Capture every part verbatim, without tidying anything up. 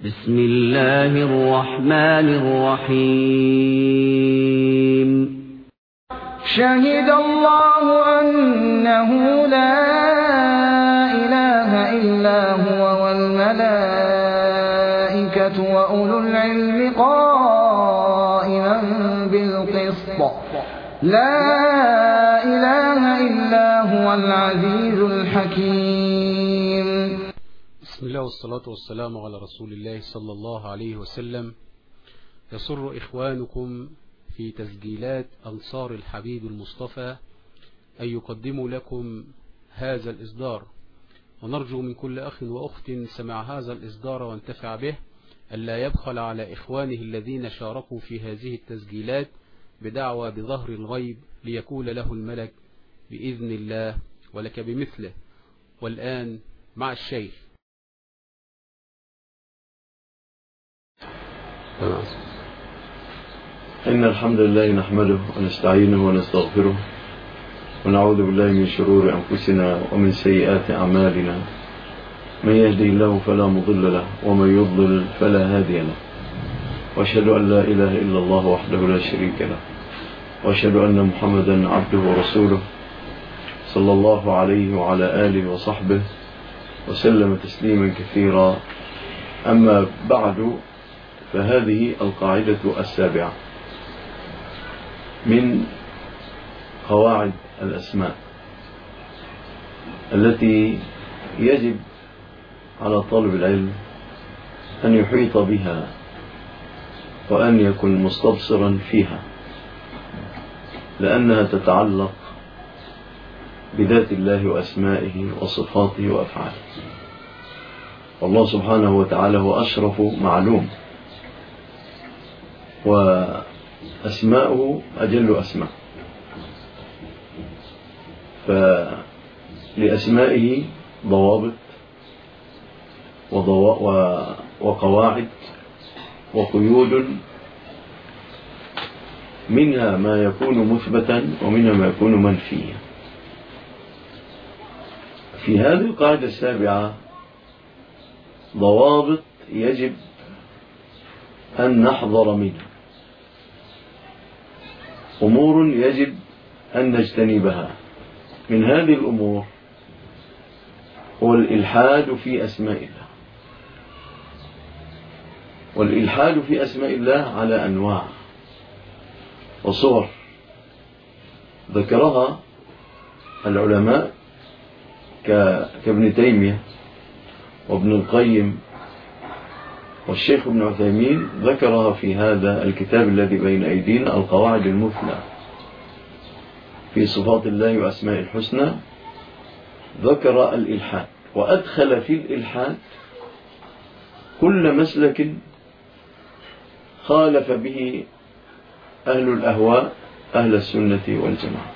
بسم الله الرحمن الرحيم. شهد الله أنه لا إله إلا هو والملائكة وأولو العلم قائما بالقسط لا إله إلا هو العزيز الحكيم. بسم الله والصلاة والسلام على رسول الله صلى الله عليه وسلم. يسر إخوانكم في تسجيلات أنصار الحبيب المصطفى أن يقدموا لكم هذا الإصدار، ونرجو من كل أخ وأخت سمع هذا الإصدار وانتفع به ألا يبخل على إخوانه الذين شاركوا في هذه التسجيلات بدعوى بظهر الغيب ليكون له الملك بإذن الله ولك بمثله. والآن مع الشيخ. إن الحمد لله نحمده ونستعينه ونستغفره ونعوذ بالله من شرور أنفسنا ومن سيئات أعمالنا. من يهدي الله فلا مضل له ومن يضلل فلا هادي له، وأشهد أن لا إله إلا الله وحده لا شريك له، وأشهد أن محمدا عبده ورسوله صلى الله عليه وعلى آله وصحبه وسلم تسليما كثيرا. أما بعد، فهذه القاعدة السابعة من قواعد الأسماء التي يجب على طالب العلم أن يحيط بها وأن يكون مستبصرا فيها، لأنها تتعلق بذات الله وأسمائه وصفاته وأفعاله. والله سبحانه وتعالى هو أشرف معلوم، وأسماؤه أجل أسماء، فلأسمائه ضوابط وقواعد وقيود، منها ما يكون مثبتا ومنها ما يكون منفيا. في هذه القاعدة السابعة ضوابط يجب أن نحذر منها، أمور يجب أن نجتنبها. من هذه الأمور هو الإلحاد في أسماء الله. والإلحاد في أسماء الله على أنواع وصور ذكرها العلماء كابن تيمية وابن القيم والشيخ ابن عثيمين، ذكرها في هذا الكتاب الذي بين أيدينا، القواعد المثلى في صفات الله وأسماء الحسنى. ذكر الإلحاد وأدخل في الإلحاد كل مسلك خالف به أهل الأهواء أهل السنة والجماعة.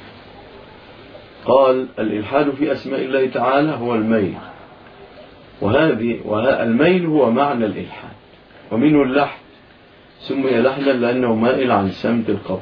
قال الإلحاد في أسماء الله تعالى هو الميل، وهذه الميل هو معنى الإلحاد، ومنه اللحن، سمي لحنا لأنه مائل عن سمت القبر.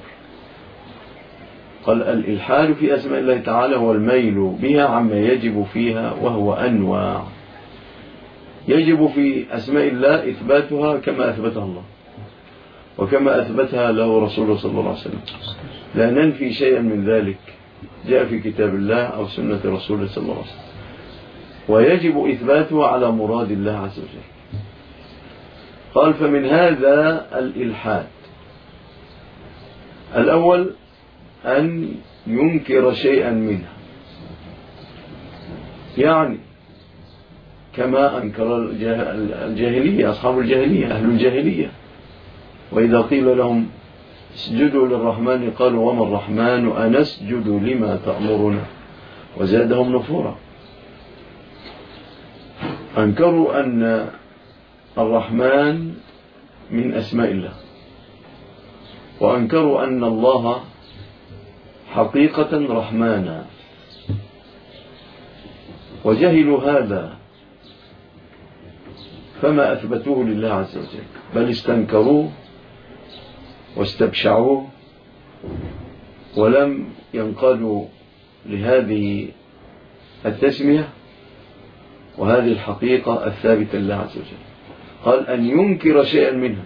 قال الإلحاد في أسماء الله تعالى هو الميل بها عما يجب فيها، وهو أنواع. يجب في أسماء الله إثباتها كما أثبتها الله وكما أثبتها له رسوله صلى الله عليه وسلم، لا ننفي شيئا من ذلك جاء في كتاب الله أو سنة رسوله صلى الله عليه وسلم، ويجب إثباتها على مراد الله عز وجل. قال فمن هذا الإلحاد الأول أن ينكر شيئا منها، يعني كما أنكر الجاهلية، أصحاب الجاهلية، أهل الجاهلية، وإذا قيل لهم اسجدوا للرحمن قالوا وما الرحمن أنسجد لما تأمرنا، وزادهم نفورا. أنكروا أن الرحمن من أسماء الله، وأنكروا أن الله حقيقة رحمانا، وجهلوا هذا فما أثبتوه لله عز وجل، بل استنكروه واستبشعوه ولم ينقادوا لهذه التسمية وهذه الحقيقة الثابتة لله عز وجل. قال أن ينكر شيئا منها،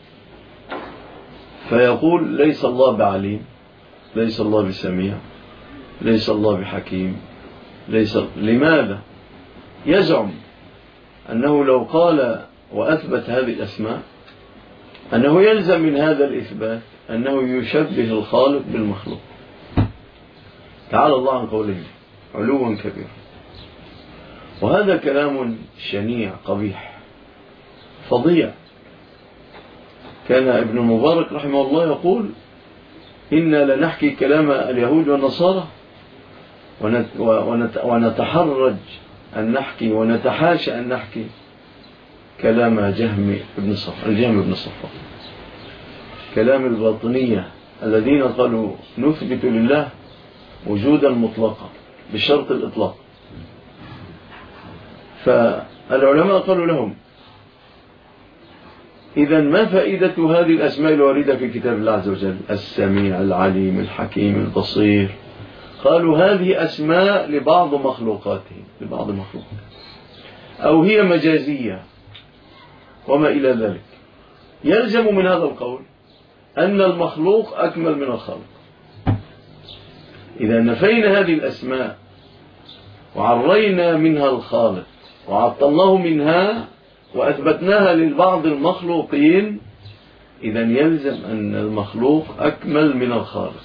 فيقول ليس الله بعليم، ليس الله بسميع، ليس الله بحكيم، ليس. لماذا؟ يزعم أنه لو قال وأثبت هذه الأسماء أنه يلزم من هذا الإثبات أنه يشبه الخالق بالمخلوق. تعالى الله عن قولهم علوا كبيرا. وهذا كلام شنيع قبيح فظيع. كان ابن المبارك رحمه الله يقول إنا لنحكي كلام اليهود والنصارى ونتحرج أن نحكي ونتحاشى أن نحكي كلام جهم بن صفوان، الجهم بن صفوان، كلام الباطنية الذين قالوا نثبت لله وجودا مطلقا بشرط الإطلاق. فالعلماء قالوا لهم إذن ما فائدة هذه الأسماء الواردة في كتاب الله عز وجل؟ السميع، العليم، الحكيم، البصير. قالوا هذه أسماء لبعض مخلوقاته، لبعض مخلوقاته، أو هي مجازية وما إلى ذلك. يلزم من هذا القول أن المخلوق أكمل من الخالق. إذا نفينا هذه الأسماء وعرينا منها الخالق وعطلناه منها وأثبتناها للبعض المخلوقين، إذا يلزم أن المخلوق أكمل من الخالق.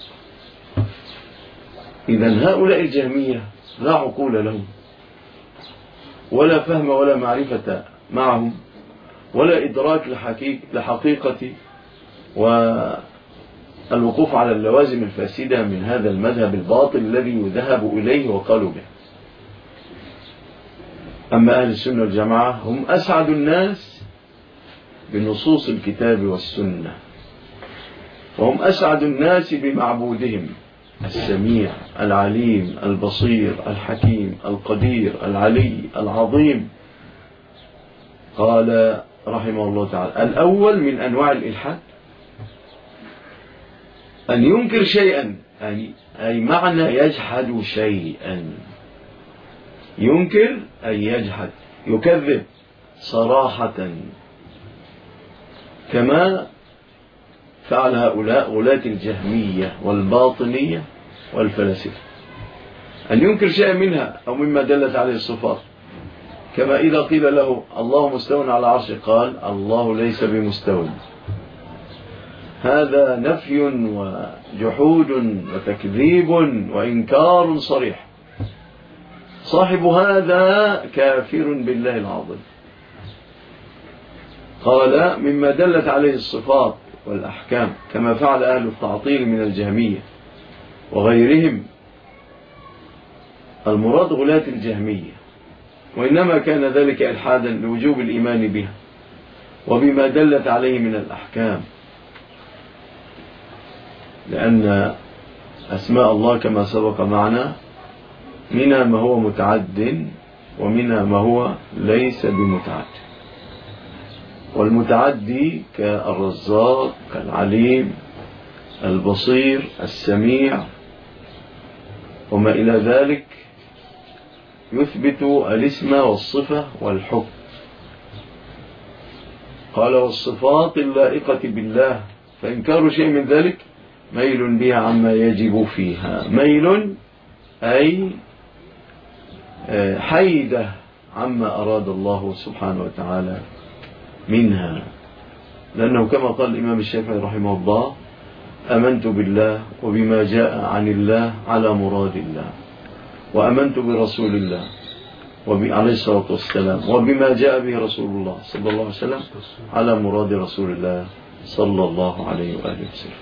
إذا هؤلاء الجهمية لا عقول لهم ولا فهم ولا معرفة معهم ولا إدراك لحقيقة والوقوف على اللوازم الفاسدة من هذا المذهب الباطل الذي يذهب إليه وقالوا به. أما أهل السنة والجماعة هم أسعد الناس بنصوص الكتاب والسنة، وهم أسعد الناس بمعبودهم السميع العليم البصير الحكيم القدير العلي العظيم. قال رحمه الله تعالى الأول من أنواع الإلحاد أن ينكر شيئا، أي معنى يجحد شيئا. ينكر أي يجحد، يكذب صراحة، كما فعل هؤلاء غلاة الجهمية والباطنية والفلاسفة. أن ينكر شيئا منها أو مما دلت عليه الصفات، كما إذا قيل له الله مستوى على عرش قال الله ليس بمستوى. هذا نفي وجحود وتكذيب وإنكار صريح. صاحب هذا كافر بالله العظيم. قال مما دلت عليه الصفات والأحكام، كما فعل أهل التعطيل من الجهمية وغيرهم. المراد غلاة الجهمية، وإنما كان ذلك إلحادا لوجوب الإيمان بها وبما دلت عليه من الأحكام، لأن أسماء الله كما سبق معنا منها ما هو متعد ومنها ما هو ليس بمتعد. والمتعدي كالرزاق كالعليم البصير السميع وما إلى ذلك يثبت الاسم والصفة والحكم. قال والصفات اللائقة بالله، فإنكار شيء من ذلك ميل بها عما يجب فيها. ميل أي حيدة عما أراد الله سبحانه وتعالى منها، لأنه كما قال الإمام الشافعي رحمه الله أمنت بالله وبما جاء عن الله على مراد الله، وأمنت برسول الله عليه الصلاة والسلام وبما جاء به رسول الله صلى الله عليه وسلم على مراد رسول الله صلى الله عليه وآله وسلم.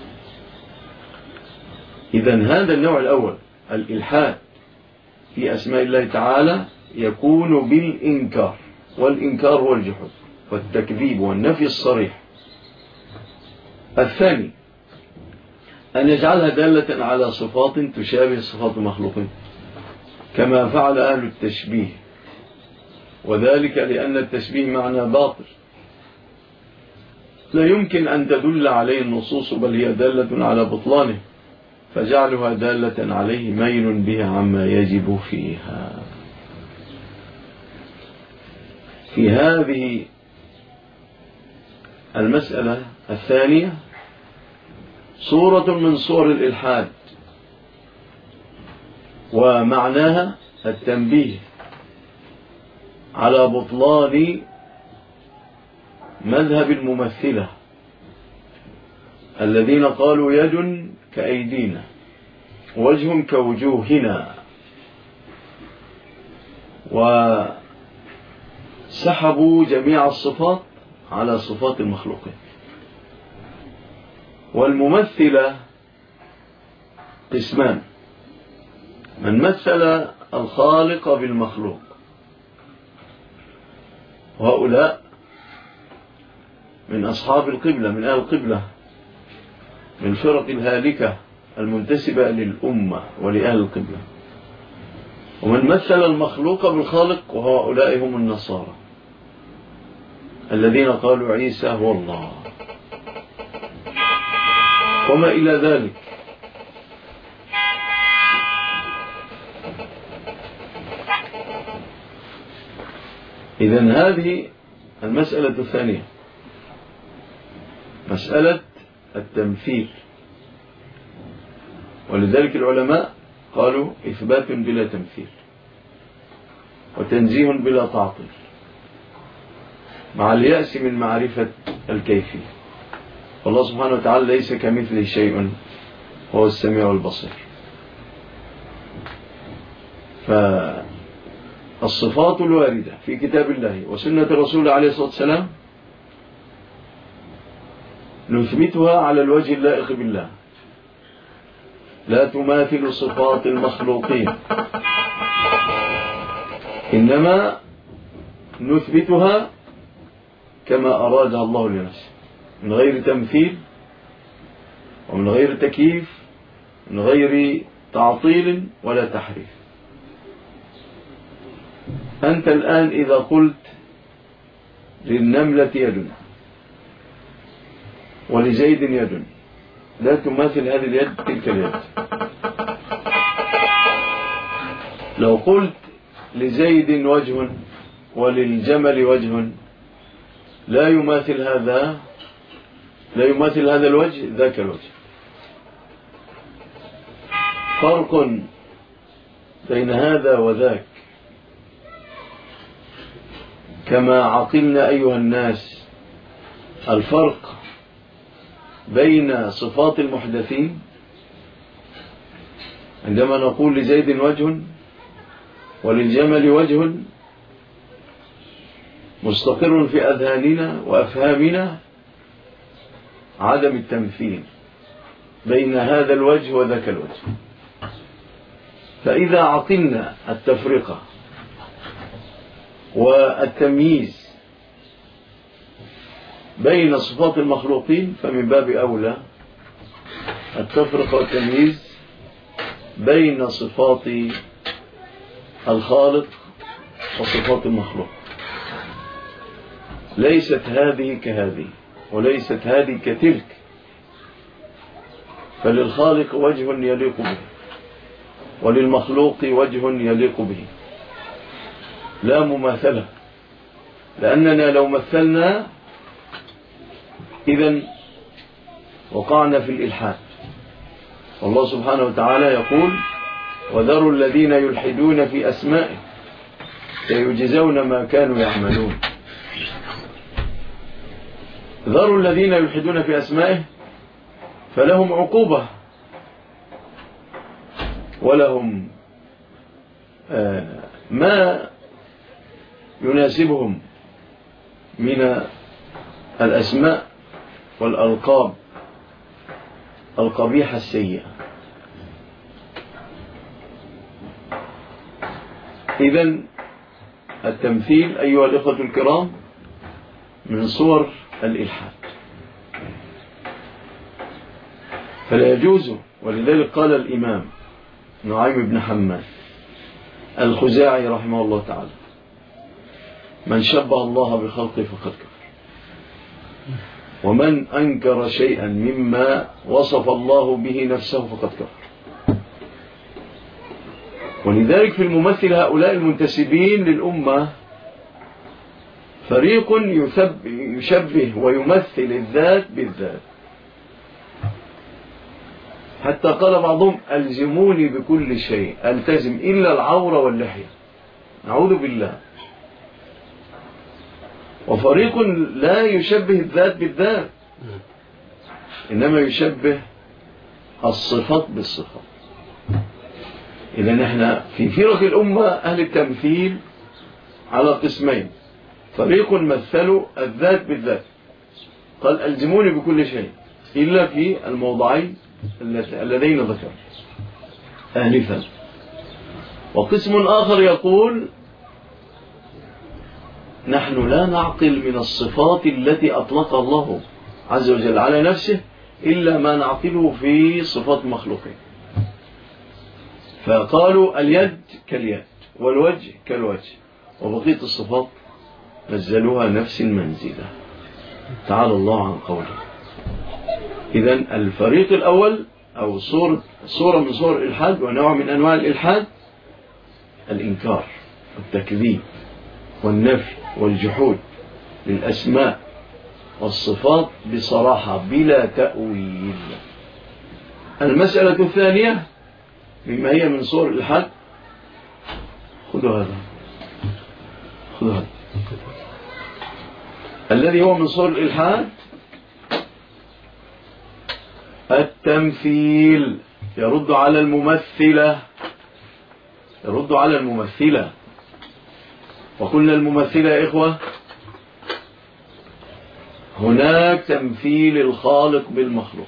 إذن هذا النوع الأول الإلحاد في أسماء الله تعالى يكون بالإنكار، والإنكار هو الجحود والتكذيب والنفي الصريح. الثاني أن يجعلها دالة على صفات تشابه صفات المخلوقين، كما فعل أهل التشبيه، وذلك لأن التشبيه معنى باطل لا يمكن أن تدل عليه النصوص، بل هي دالة على بطلانه، فجعلها دالة عليه ميل بها عما يجب فيها. في هذه المسألة الثانية صورة من صور الإلحاد، ومعناها التنبيه على بطلان مذهب الممثلة الذين قالوا يد كأيدينا وجه كوجوهنا، وسحبوا جميع الصفات على صفات المخلوقين. والممثلة قسمان: من مثل الخالق بالمخلوق، وهؤلاء من أصحاب القبلة، من أهل القبلة، من الفرق الهالكة المنتسبة للأمة ولأهل القبلة. ومن مثل المخلوق بالخالق، وهؤلاء هم النصارى الذين قالوا عيسى هو الله وما إلى ذلك. إذن هذه المسألة الثانية، مسألة التمثيل. ولذلك العلماء قالوا إثبات بلا تمثيل وتنزيه بلا تعطيل، مع اليأس من معرفة الكيفية. والله سبحانه وتعالى ليس كمثله شيء، هو السميع البصير. فالصفات الواردة في كتاب الله وسنة الرسول عليه الصلاة والسلام نثبتها على الوجه اللائق بالله، لا تماثل صفات المخلوقين، إنما نثبتها كما أرادها الله لنفسه، من غير تمثيل ومن غير تكييف، من غير تعطيل ولا تحريف. أنت الآن إذا قلت للنملة يد ولزيد يد، لا تماثل هذه اليد تلك اليد. لو قلت لزيد وجه وللجمل وجه، لا يماثل هذا لا يماثل هذا الوجه ذاك الوجه. فرق بين هذا وذاك. كما عقلنا أيها الناس الفرق بين صفات المحدثين عندما نقول لزيد وجه وللجمل وجه، مستقر في أذهاننا وأفهامنا عدم التمثيل بين هذا الوجه وذاك الوجه. فإذا عقلنا التفرقة والتمييز بين صفات المخلوقين، فمن باب أولى التفرقة والتمييز بين صفات الخالق وصفات المخلوق. ليست هذه كهذه وليست هذه كتلك، فللخالق وجه يليق به وللمخلوق وجه يليق به، لا مماثلة. لأننا لو مثلنا إذن وقعنا في الإلحاد. والله سبحانه وتعالى يقول: وذروا الذين يلحدون في أسمائه سيجزون ما كانوا يعملون. ذروا الذين يلحدون في أسمائه، فلهم عقوبة ولهم ما يناسبهم من الأسماء والألقاب القبيحة السيئة. إذن التمثيل أيها الإخوة الكرام من صور الإلحاد، فلا يجوز. ولذلك قال الإمام نعيم بن حماد الخزاعي رحمه الله تعالى: من شبه الله بخلقه فقد كفر، ومن أنكر شيئا مما وصف الله به نفسه فقد كفر. ولذلك في الممثل هؤلاء المنتسبين للأمة فريق يشبه ويمثل الذات بالذات، حتى قال بعضهم ألزموني بكل شيء ألتزم إلا العورة واللحية، نعوذ بالله. وفريق لا يشبه الذات بالذات، إنما يشبه الصفات بالصفات. إذا نحن في فرق الأمة أهل التمثيل على قسمين، فريق مثلوا الذات بالذات، قال ألزموني بكل شيء إلا في الموضعين اللذين ذكر آنفا. وقسم آخر يقول نحن لا نعقل من الصفات التي أطلقها الله عز وجل على نفسه إلا ما نعقله في صفات مخلوقين، فقالوا اليد كاليد والوجه كالوجه، وبقية الصفات نزلوها نفس المنزلة، تعالى الله عن قوله. إذن الفريق الأول أو صورة, صورة من صور الإلحاد ونوع من أنواع الإلحاد الإنكار والتكذيب والنفي والجحود للأسماء والصفات بصراحة بلا تأويل. المسألة الثانية مما هي من صور الإلحاد، خذوا هذا خذوا هذا الذي هو من صور الإلحاد التمثيل، يرد على الممثلة يرد على الممثلة وقلنا الممثلة يا إخوة هناك تمثيل الخالق بالمخلوق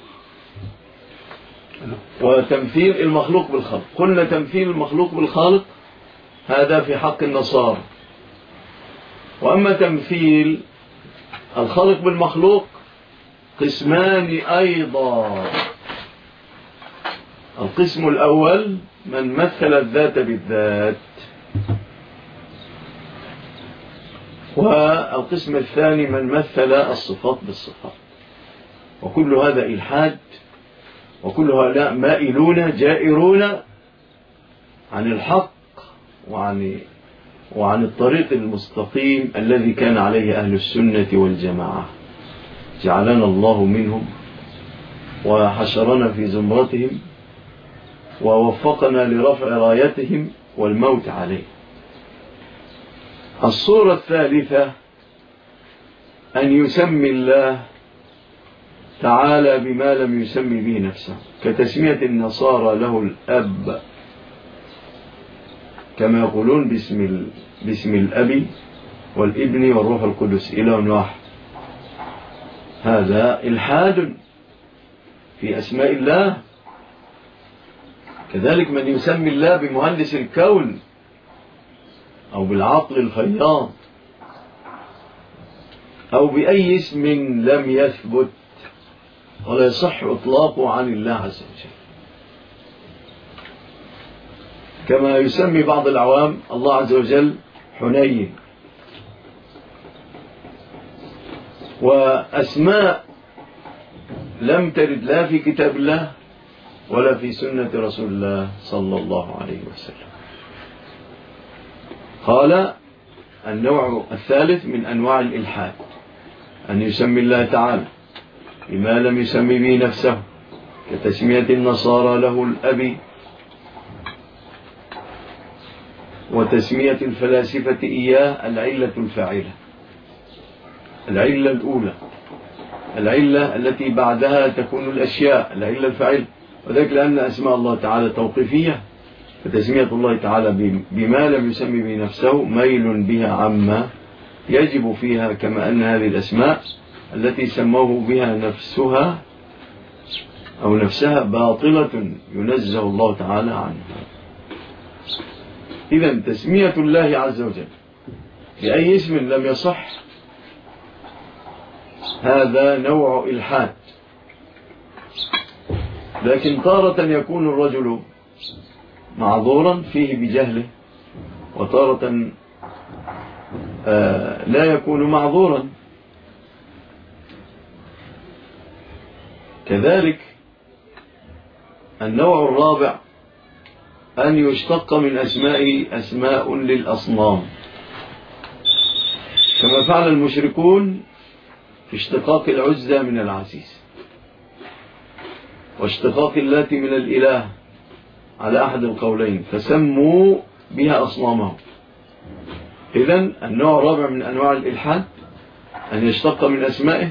وتمثيل المخلوق بالخالق. قلنا تمثيل المخلوق بالخالق هذا في حق النصارى، وأما تمثيل الخالق بالمخلوق قسمان أيضا. القسم الأول من مثل الذات بالذات، والقسم الثاني من مثل الصفات بالصفات، وكل هذا إلحاد، وكل هؤلاء مائلون جائرون عن الحق وعن وعن الطريق المستقيم الذي كان عليه أهل السنة والجماعة. جعلنا الله منهم وحشرنا في زمرتهم ووفقنا لرفع رايتهم والموت عليه. الصورة الثالثة أن يسمي الله تعالى بما لم يسمي به نفسه، كتسمية النصارى له الأب، كما يقولون باسم, باسم الأب والابن والروح القدس إله واحد. هذا إلحاد في أسماء الله. كذلك من يسمي الله بمهندس الكون أو بالعقل الفياض أو بأي اسم لم يثبت ولا يصح إطلاقه عن الله عز وجل، كما يسمي بعض العوام الله عز وجل حنين، وأسماء لم ترد لا في كتاب الله ولا في سنة رسول الله صلى الله عليه وسلم. قال النوع الثالث من أنواع الإلحاد أن يسمي الله تعالى بما لم يسمي به نفسه، كتسمية النصارى له الأب، وتسمية الفلاسفة إياه العلة الفاعلة، العلة الأولى، العلة التي بعدها تكون الأشياء، العلة الفاعلة، وذلك لأن أسماء الله تعالى توقيفية، فتسمية الله تعالى بما لم يسمي به نفسه ميل بها عما يجب فيها، كما أن هذه الأسماء التي سموه بها نفسها أو نفسها باطلة ينزه الله تعالى عنها. إذن تسمية الله عز وجل بأي اسم لم يصح هذا نوع إلحاد. لكن تارة يكون الرجل معذورا فيه بجهله، وتارة آه لا يكون معذورا. كذلك النوع الرابع أن يشتق من أسمائه أسماء للأصنام، كما فعل المشركون في اشتقاق العزى من العزيز واشتقاق اللات من الإله على أحد القولين، فسموا بها أصنامهم. إذن النوع الرابع من أنواع الإلحاد أن يشتق من أسمائه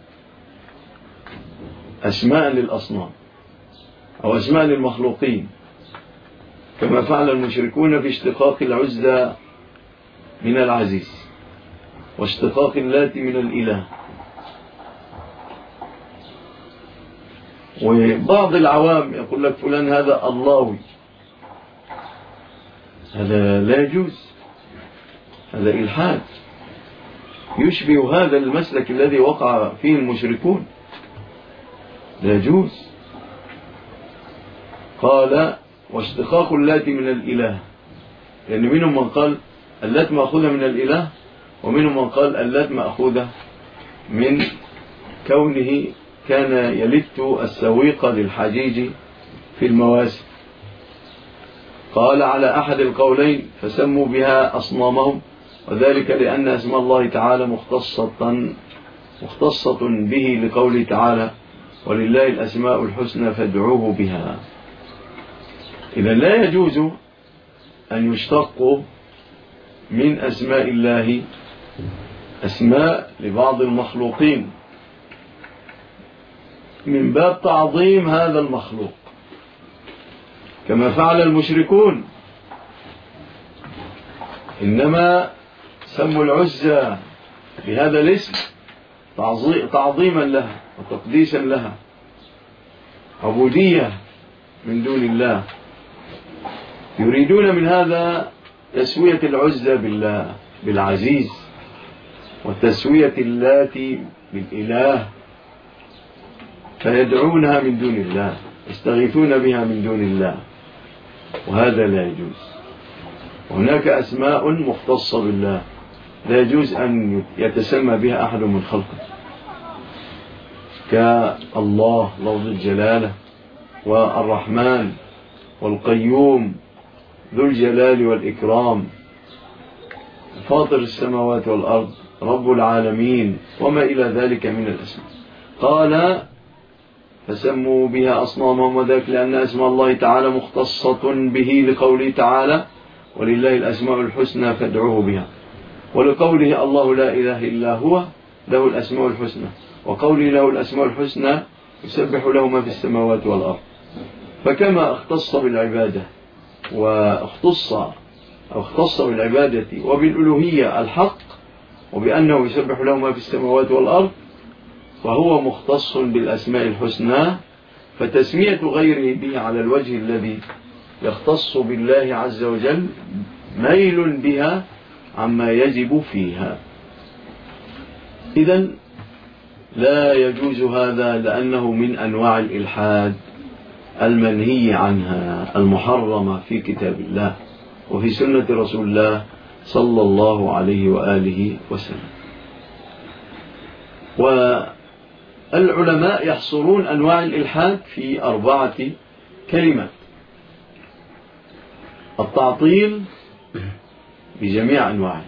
أسماء للأصنام أو أسماء للمخلوقين، كما فعل المشركون في اشتقاق العزى من العزيز واشتقاق اللات من الإله. وبعض العوام يقول لك فلان هذا اللهوي، هذا لا يجوز، هذا إلحاد يشبه هذا المسلك الذي وقع فيه المشركون، لا يجوز. قال واشتقاق اللات من الإله، لأن يعني منهم من قال اللات مأخوذة من الإله، ومنهم من قال اللات مأخوذة من كونه كان يلت السويق للحجيج في المواسم. قال على أحد القولين فسموا بها أصنامهم، وذلك لأن اسم الله تعالى مختصة مختصة به لقوله تعالى ولله الأسماء الحسنى فادعوه بها. إذا لا يجوز أن يشتق من أسماء الله أسماء لبعض المخلوقين من باب تعظيم هذا المخلوق، كما فعل المشركون. إنما سموا العزى بهذا الاسم تعظيما لها وتقديسا لها، عبودية من دون الله. يريدون من هذا تسوية العزى بالله بالعزيز، وتسوية اللات بالإله، فيدعونها من دون الله، يستغيثون بها من دون الله، وهذا لا يجوز. وهناك أسماء مختصة بالله لا يجوز أن يتسمى بها أحد من خلقه، كالله لفظ الجلالة، والرحمن، والقيوم ذو الجلال والإكرام، فاطر السماوات والأرض، رب العالمين، وما إلى ذلك من الأسماء. قال فسموا بها أصنامهم، وذلك لأن اسم الله تعالى مختصة به لقوله تعالى ولله الأسماء الحسنى فادعوه بها، ولقوله الله لا إله إلا هو له الأسماء الحسنى، وقوله له الأسماء الحسنى يسبح له ما في السماوات والأرض. فكما اختص بالعبادة واختص أو اختص بالعبادة وبالألوهية الحق، وبأنه يسبح له ما في السماوات والأرض، فهو مختص بالأسماء الحسنى. فتسمية غيره به على الوجه الذي يختص بالله عز وجل ميل بها عما يجب فيها. إذن لا يجوز هذا، لأنه من أنواع الإلحاد المنهي عنها المحرمة في كتاب الله وفي سنة رسول الله صلى الله عليه وآله وسلم. والعلماء يحصرون أنواع الإلحاد في أربعة كلمات: التعطيل بجميع أنواعه،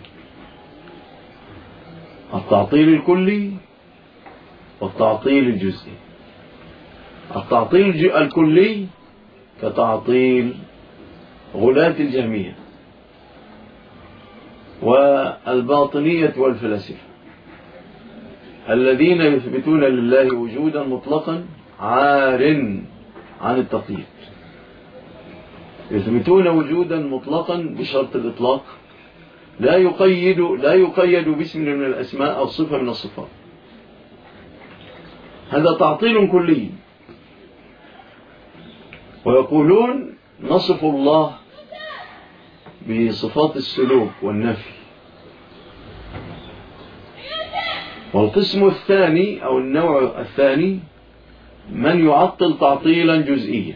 التعطيل الكلي، والتعطيل الجزئي. التعطيل الكلي كتعطيل غلاة الجهمية والباطنية والفلاسفة الذين يثبتون لله وجودا مطلقا عار عن التقييد، يثبتون وجودا مطلقا بشرط الإطلاق، لا يقيد لا يقيد باسم من الأسماء أو صفة من الصفات. هذا تعطيل كلي. ويقولون نصف الله بصفات السلوك والنفي. والقسم الثاني أو النوع الثاني من يعطل تعطيلا جزئيا،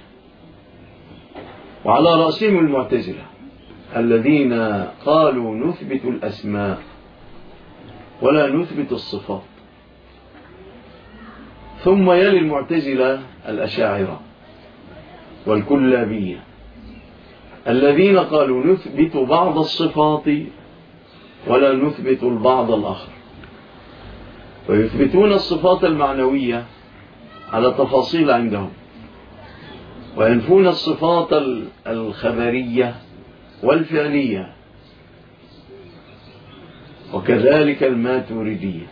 وعلى رأسهم المعتزلة الذين قالوا نثبت الأسماء ولا نثبت الصفات. ثم يلي المعتزلة الأشاعرة والكلابية الذين قالوا نثبت بعض الصفات ولا نثبت البعض الآخر، ويثبتون الصفات المعنوية على تفاصيل عندهم، وينفون الصفات الخبرية والفعلية، وكذلك الماتريدية.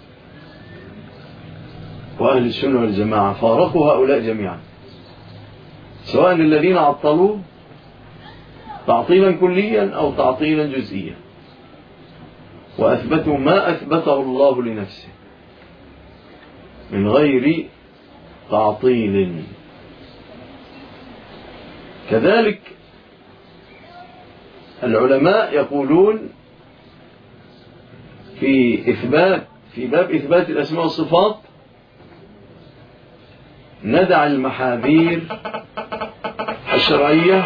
وأهل السنة والجماعة فارقوا هؤلاء جميعا، سواء الذين عطلوا تعطيلا كليا أو تعطيلا جزئيا، وأثبتوا ما أثبته الله لنفسه من غير تعطيل. كذلك العلماء يقولون في إثبات في باب إثبات الأسماء والصفات ندع المحاذير الشرعية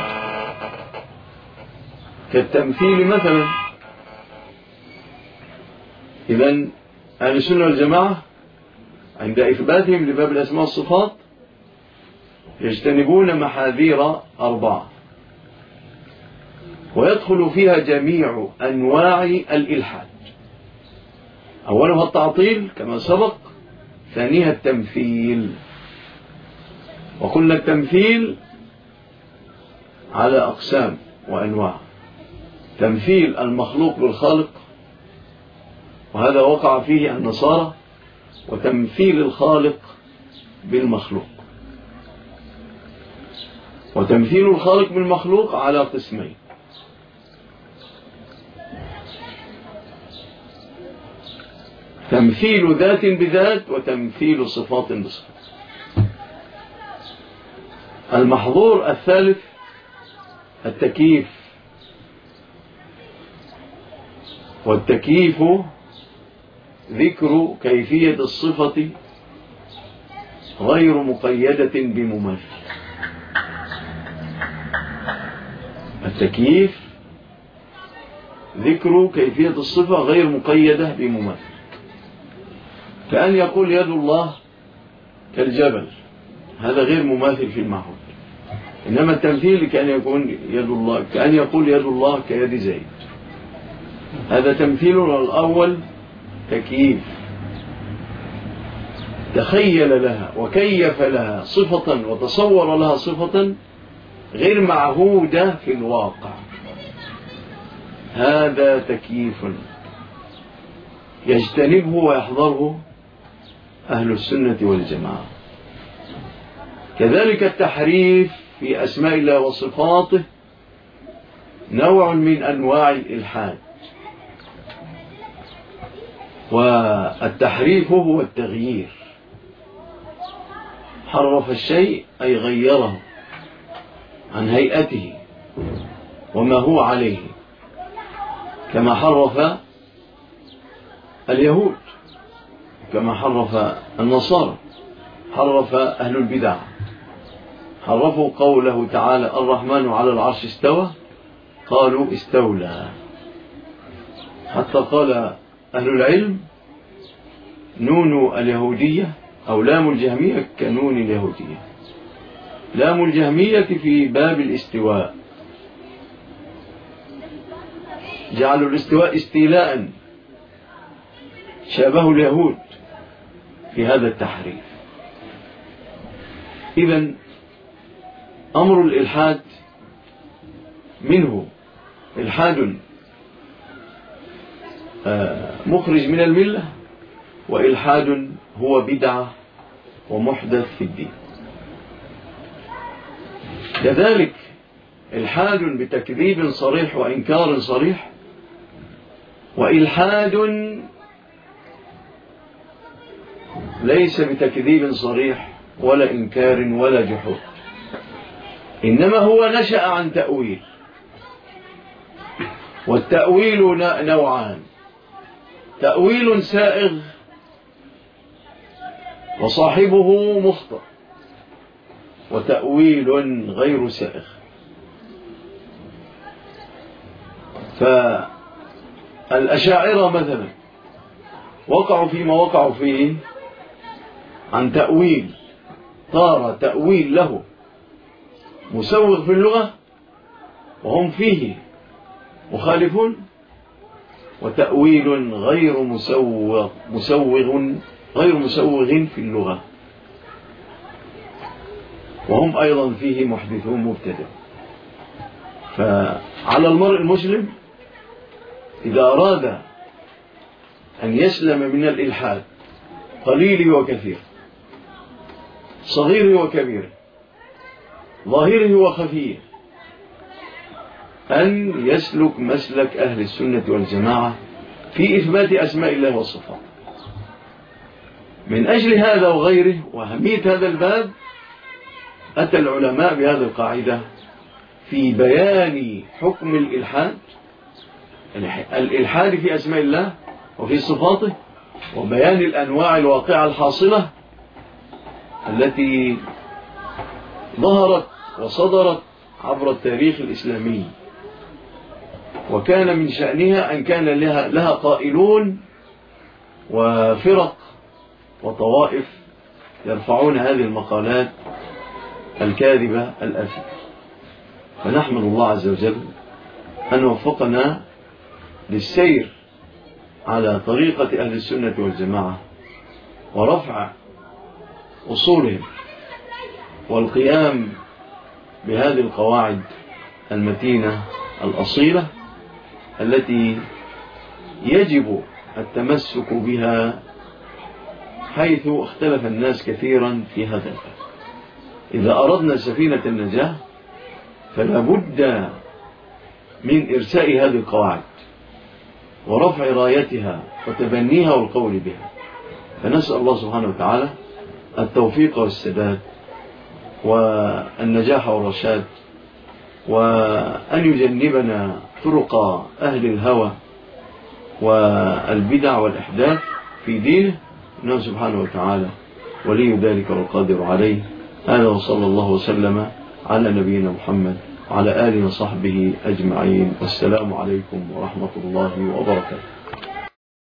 كالتمثيل مثلا. إذن أهل السنة والجماعة عند إثباتهم لباب الأسماء والصفات يجتنبون محاذير أربعة، ويدخل فيها جميع أنواع الإلحاد. أولها التعطيل كما سبق، ثانيها التمثيل. وقلنا التمثيل على أقسام وأنواع: تمثيل المخلوق بالخالق، وهذا وقع فيه النصارى، وتمثيل الخالق بالمخلوق. وتمثيل الخالق بالمخلوق على قسمين: تمثيل ذات بذات، وتمثيل صفات بصفات. المحظور الثالث التكييف، والتكييف ذكر كيفية الصفة غير مقيدة بمماثل. التكييف ذكر كيفية الصفة غير مقيدة بمماثل، كأن يقول يد الله كالجبل، هذا غير مماثل في المعهود. إنما التمثيل كأن يكون يد الله كأن يقول يد الله كيد زيد، هذا تمثيل. الأول تكييف، تخيل لها وكيف لها صفة وتصور لها صفة غير معهودة في الواقع، هذا تكييف يجتنبه ويحضره أهل السنة والجماعة. كذلك التحريف في أسماء الله وصفاته نوع من أنواع الإلحاد، والتحريف هو التغيير. حرف الشيء أي غيره عن هيئته وما هو عليه، كما حرف اليهود، كما حرف النصارى، حرف أهل البدع، حرفوا قوله تعالى الرحمن على العرش استوى، قالوا استولى. حتى قال أهل العلم نون اليهودية أو لام الجهمية كنون اليهودية. لام الجهمية في باب الاستواء، جعلوا الاستواء استيلاء، شابه اليهود في هذا التحريف. إذن أمر الإلحاد منه إلحاد مخرج من الملة، وإلحاد هو بدعة ومحدث في الدين. كذلك إلحاد بتكذيب صريح وإنكار صريح، وإلحاد ليس بتكذيب صريح ولا إنكار ولا جحود، إنما هو نشأ عن تأويل. والتأويل نوعان: تأويل سائغ وصاحبه مخطئ، وتأويل غير سائغ. فالأشاعرة مثلا وقعوا فيما وقعوا فيه عن تأويل، طار تأويل له مسوغ في اللغة وهم فيه مخالفون، وتأويل غير مسوغ مسوغ غير مسوغ في اللغة، وهم أيضا فيه محدثون مبتدع. فعلى المرء المسلم إذا أراد أن يسلم من الإلحاد قليله وكثير، صغيره وكبيره، ظاهره وخفيه، أن يسلك مسلك أهل السنة والجماعة في إثبات أسماء الله والصفات. من أجل هذا وغيره وأهمية هذا الباب أتى العلماء بهذه القاعدة في بيان حكم الإلحاد الإلحاد في أسماء الله وفي صفاته، وبيان الأنواع الواقعة الحاصلة التي ظهرت وصدرت عبر التاريخ الإسلامي، وكان من شأنها أن كان لها, لها قائلون وفرق وطوائف يرفعون هذه المقالات الكاذبة الآثمة. فنحمد الله عز وجل أن وفقنا للسير على طريقة أهل السنة والجماعة ورفع أصولهم والقيام بهذه القواعد المتينة الأصيلة التي يجب التمسك بها، حيث اختلف الناس كثيرا في هذا الباب. إذا أردنا سفينة النجاة فلا بد من إرساء هذه القواعد ورفع رايتها وتبنيها والقول بها. فنسأل الله سبحانه وتعالى التوفيق والسداد والنجاح والرشاد، وأن يجنبنا طرق أهل الهوى والبدع والإحداث في دينه، إنه سبحانه وتعالى ولي ذلك والقادر عليه. هذا وصلى الله وسلم على نبينا محمد وعلى آله وصحبه أجمعين، والسلام عليكم ورحمة الله وبركاته.